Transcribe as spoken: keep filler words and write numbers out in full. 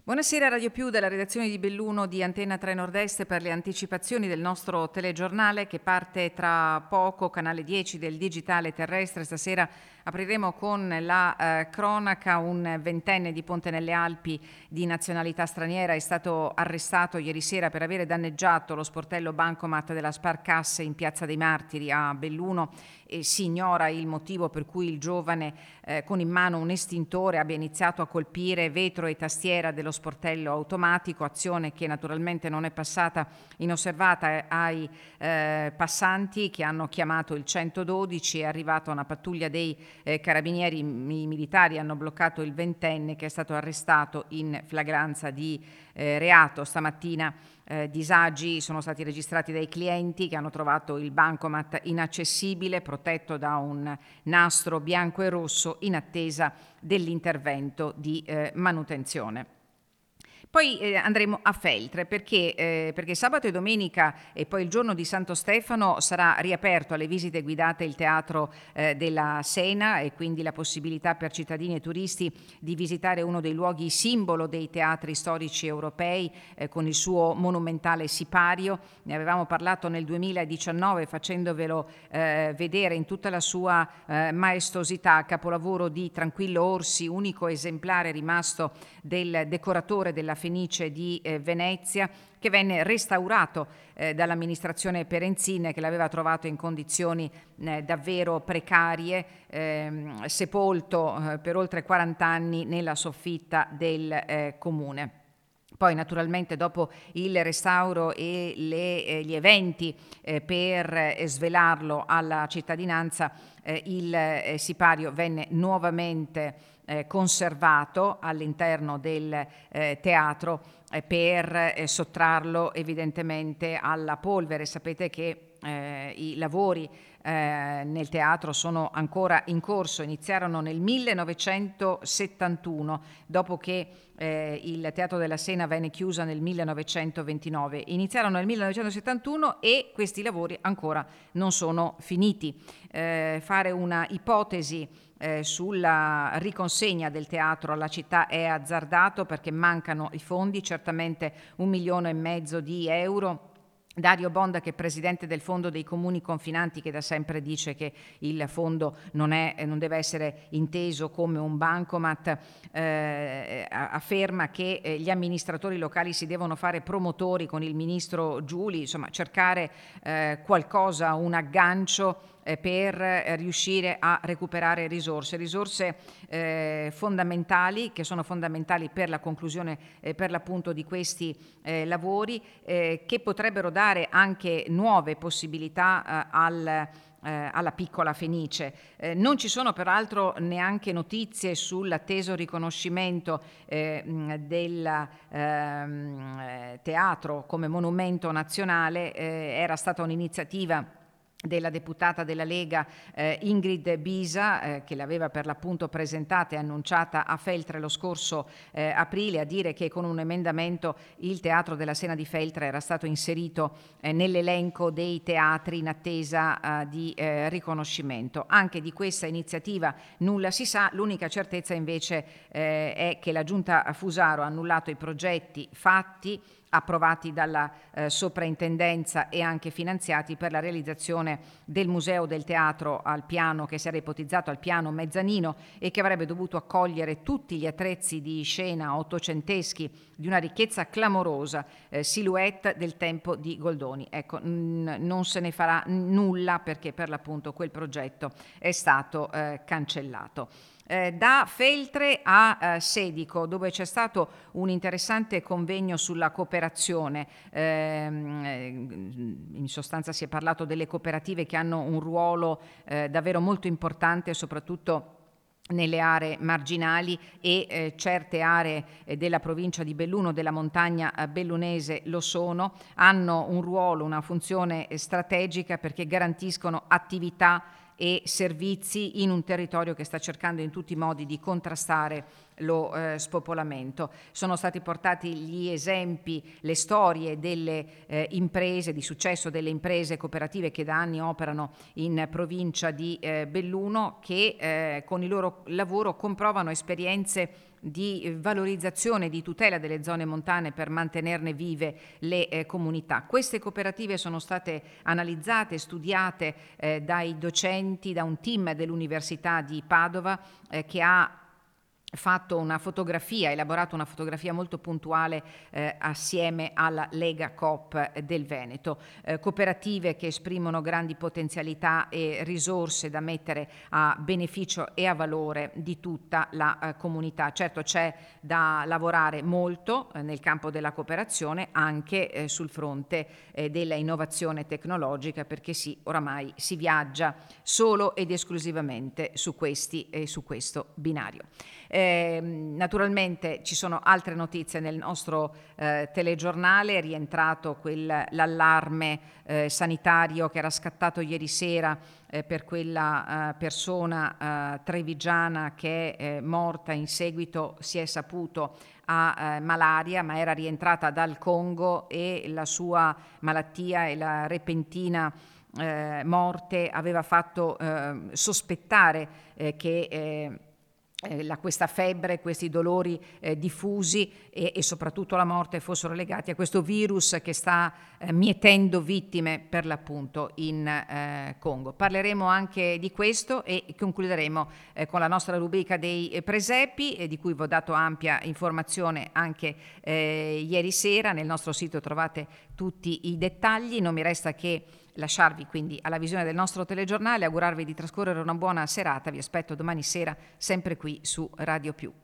Buonasera Radio Più dalla redazione di Belluno di Antenna tre Nord-Est per le anticipazioni del nostro telegiornale che parte tra poco, canale dieci del digitale terrestre. Stasera apriremo con la eh, cronaca. Un ventenne di Ponte nelle Alpi di nazionalità straniera è stato arrestato ieri sera per avere danneggiato lo sportello bancomat della Sparcasse in Piazza dei Martiri a Belluno e si ignora il motivo per cui il giovane eh, con in mano un estintore abbia iniziato a colpire vetro e tastiera dello sportello automatico, azione che naturalmente non è passata inosservata ai eh, passanti che hanno chiamato il centododici. È arrivata una pattuglia dei eh, carabinieri, i militari hanno bloccato il ventenne che è stato arrestato in flagranza di eh, reato. Stamattina eh, disagi sono stati registrati dai clienti che hanno trovato il bancomat inaccessibile, protetto da un nastro bianco e rosso in attesa dell'intervento di eh, manutenzione. Poi eh, andremo a Feltre perché, eh, perché sabato e domenica e poi il giorno di Santo Stefano sarà riaperto alle visite guidate il Teatro eh, della Sena e quindi la possibilità per cittadini e turisti di visitare uno dei luoghi simbolo dei teatri storici europei eh, con il suo monumentale sipario. Ne avevamo parlato nel duemiladiciannove facendovelo eh, vedere in tutta la sua eh, maestosità, capolavoro di Tranquillo Orsi, unico esemplare rimasto del decoratore della Fenice di eh, Venezia, che venne restaurato eh, dall'amministrazione Perenzin, che l'aveva trovato in condizioni eh, davvero precarie, ehm, sepolto eh, per oltre quaranta anni nella soffitta del eh, comune. Poi naturalmente dopo il restauro e le, eh, gli eventi eh, per eh, svelarlo alla cittadinanza, eh, il eh, sipario venne nuovamente eh, conservato all'interno del eh, teatro eh, per eh, sottrarlo evidentemente alla polvere. Sapete che eh, i lavori eh, nel teatro sono ancora in corso, iniziarono nel millenovecentosettantuno, dopo che eh, il Teatro della Sena venne chiuso nel millenovecentoventinove. Iniziarono nel millenovecentosettantuno e questi lavori ancora non sono finiti. Eh, fare una ipotesi eh, sulla riconsegna del teatro alla città è azzardato perché mancano i fondi, certamente un milione e mezzo di euro. Dario Bonda, che è presidente del Fondo dei Comuni Confinanti, che da sempre dice che il fondo non, è, non deve essere inteso come un bancomat, eh, afferma che eh, gli amministratori locali si devono fare promotori con il ministro Giuli, insomma cercare eh, qualcosa, un aggancio eh, per eh, riuscire a recuperare risorse, risorse eh, fondamentali, che sono fondamentali per la conclusione eh, per l'appunto di questi eh, lavori, eh, che potrebbero dare anche nuove possibilità eh, al Eh, alla piccola Fenice. Eh, non ci sono peraltro neanche notizie sull'atteso riconoscimento eh, del eh, teatro come monumento nazionale. Eh, era stata un'iniziativa della deputata della Lega eh, Ingrid Bisa, eh, che l'aveva per l'appunto presentata e annunciata a Feltre lo scorso eh, aprile, a dire che con un emendamento il Teatro della Sena di Feltre era stato inserito eh, nell'elenco dei teatri in attesa eh, di eh, riconoscimento. Anche di questa iniziativa nulla si sa, l'unica certezza invece eh, è che la Giunta Fusaro ha annullato i progetti fatti, approvati dalla eh, soprintendenza e anche finanziati per la realizzazione del Museo del Teatro al piano, che si era ipotizzato al piano mezzanino e che avrebbe dovuto accogliere tutti gli attrezzi di scena ottocenteschi di una ricchezza clamorosa, eh, silhouette del tempo di Goldoni. Ecco, mh, non se ne farà nulla perché per l'appunto quel progetto è stato eh, cancellato. Eh, da Feltre a eh, Sedico, dove c'è stato un interessante convegno sulla cooperazione. Ehm, eh, in sostanza si è parlato delle cooperative che hanno un ruolo eh, davvero molto importante, soprattutto nelle aree marginali, e eh, certe aree eh, della provincia di Belluno, della montagna eh, bellunese lo sono, hanno un ruolo, una funzione eh, strategica perché garantiscono attività e servizi in un territorio che sta cercando in tutti i modi di contrastare lo eh, spopolamento. Sono stati portati gli esempi, le storie delle eh, imprese, di successo delle imprese cooperative che da anni operano in provincia di eh, Belluno, che eh, con il loro lavoro comprovano esperienze di valorizzazione, di tutela delle zone montane per mantenerne vive le eh, comunità. Queste cooperative sono state analizzate, studiate eh, dai docenti, da un team dell'Università di Padova eh, che ha fatto una fotografia, elaborato una fotografia molto puntuale eh, assieme alla Lega Coop del Veneto. Eh, cooperative che esprimono grandi potenzialità e risorse da mettere a beneficio e a valore di tutta la eh, comunità. Certo, c'è da lavorare molto eh, nel campo della cooperazione, anche eh, sul fronte eh, della innovazione tecnologica, perché sì, oramai si viaggia solo ed esclusivamente su questi e su questo binario. Eh, naturalmente ci sono altre notizie nel nostro eh, telegiornale. È rientrato quel, l'allarme eh, sanitario che era scattato ieri sera eh, per quella eh, persona eh, trevigiana che è eh, morta in seguito, si è saputo, a eh, malaria, ma era rientrata dal Congo e la sua malattia e la repentina eh, morte aveva fatto eh, sospettare eh, che eh, Eh, la, questa febbre, questi dolori eh, diffusi e, e soprattutto la morte fossero legati a questo virus che sta eh, mietendo vittime per l'appunto in eh, Congo. Parleremo anche di questo e concluderemo eh, con la nostra rubrica dei eh, presepi, eh, di cui vi ho dato ampia informazione anche eh, ieri sera. Nel nostro sito trovate tutti i dettagli. Non mi resta che lasciarvi quindi alla visione del nostro telegiornale, augurarvi di trascorrere una buona serata. Vi aspetto domani sera sempre qui su Radio Più.